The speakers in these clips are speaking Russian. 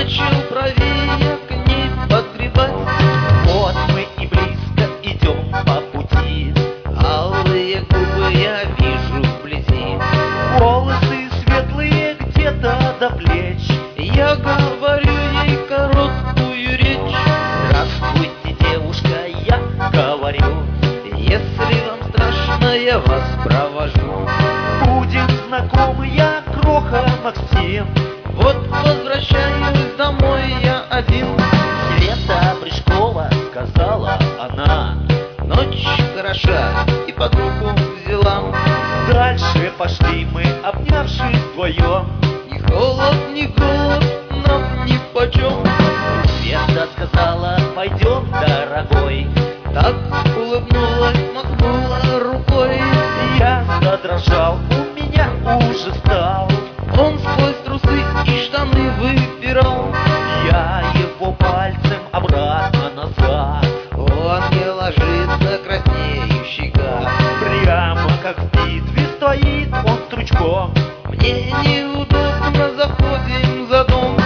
начал правее к ней подгребать. Вот мы и близко идем по пути, Алые губы я вижу вблизи, волосы светлые где-то до плеч. я говорю ей короткую речь. Здравствуйте, девушка, я говорю, Если вам страшно, я вас провожу. будем знакомы, я Кроха Максим. Вот возвращаюсь домой я один. Света Брыжкова, сказала она, Ночь хороша, и под руку взяла. дальше пошли мы, обнявшись вдвоем. Ни холод, ни голод нам нипочем. Света сказала, пойдем, дорогой. Так улыбнулась, махнула рукой. Я задрожал, у меня ужас стал. Он сквозь трусы и штаны выпирал. Я его пальцем обратно назад. Он не ложится, краснеющий гад. Прямо как в битве стоит он стручком. Мне неудобно, заходим за дом.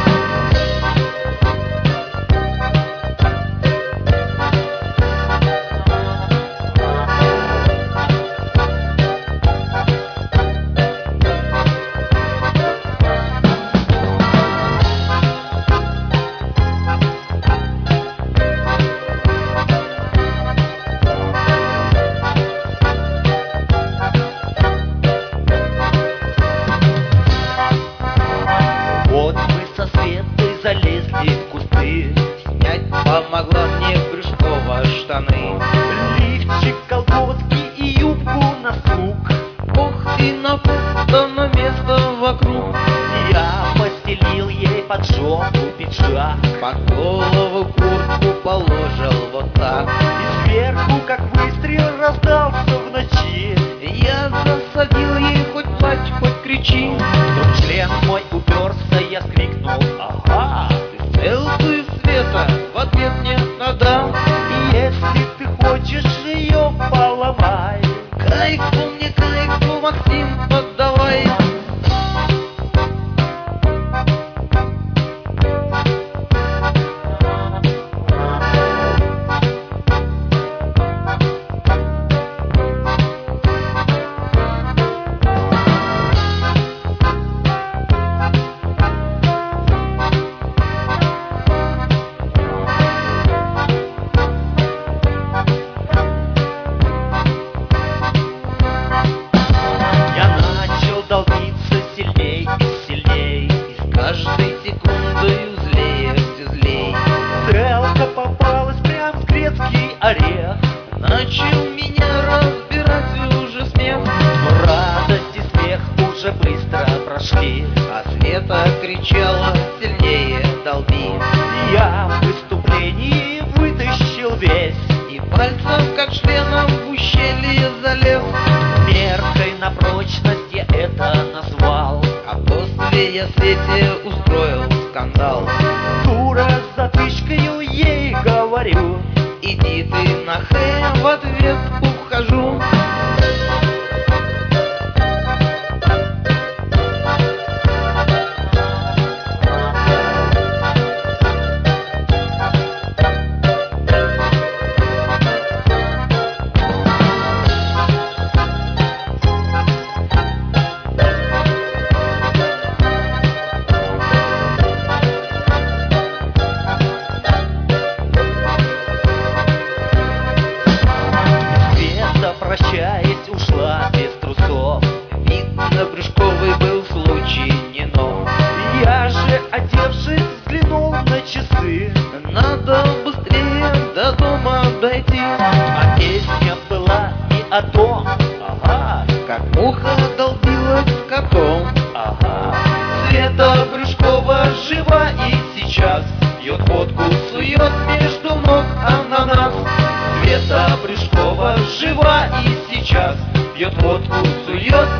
Вот мы со Светой залезли в кусты. Снять помогла мне Брюшкова штаны. Лифчик, колготки и юбку на стук. Ох, и напутано место вокруг. Я постелил ей под жопу пиджак. Под голову куртку положил вот так. И сверху, как выстрел, раздался в ночи. Я засадил ей хоть плачь, хоть кричи. Тут член мой уперся, я скрикнул: ага! Ты целую, Света, в ответ мне надо. И если ты хочешь ее поломай. Кайфу мне, кайфу, Максим, поддавай. Я начал долбиться сильней и сильней. И с каждой секундой злее, все злей. Стрелка попалась прям в грецкий орех. Начал меня разбирать уже смех. Но радость и смех уже быстро прошли. А Света кричала сильнее: долби. Я в выступлении вытащил весь. И пальцем, как членом, в ущелье залез. Меркой на прочность я это назвал. А после я Свете устроил скандал. Дура с затычкою ей говорю: Иди ты на хэ, в ответ ухожу. Света, прощаясь, ушла без трусов. Видно, Брюшковый был случай не нов. Я же, одевшись, взглянул на часы. Надо быстрее до дома дойти. А песня была не о том. Ага, Как муха долбилась котом. ага. Света Брюшкова жива и сейчас пьет водку, сует между ног ананас. Света Брюшкова жива и сейчас пьет водку, сует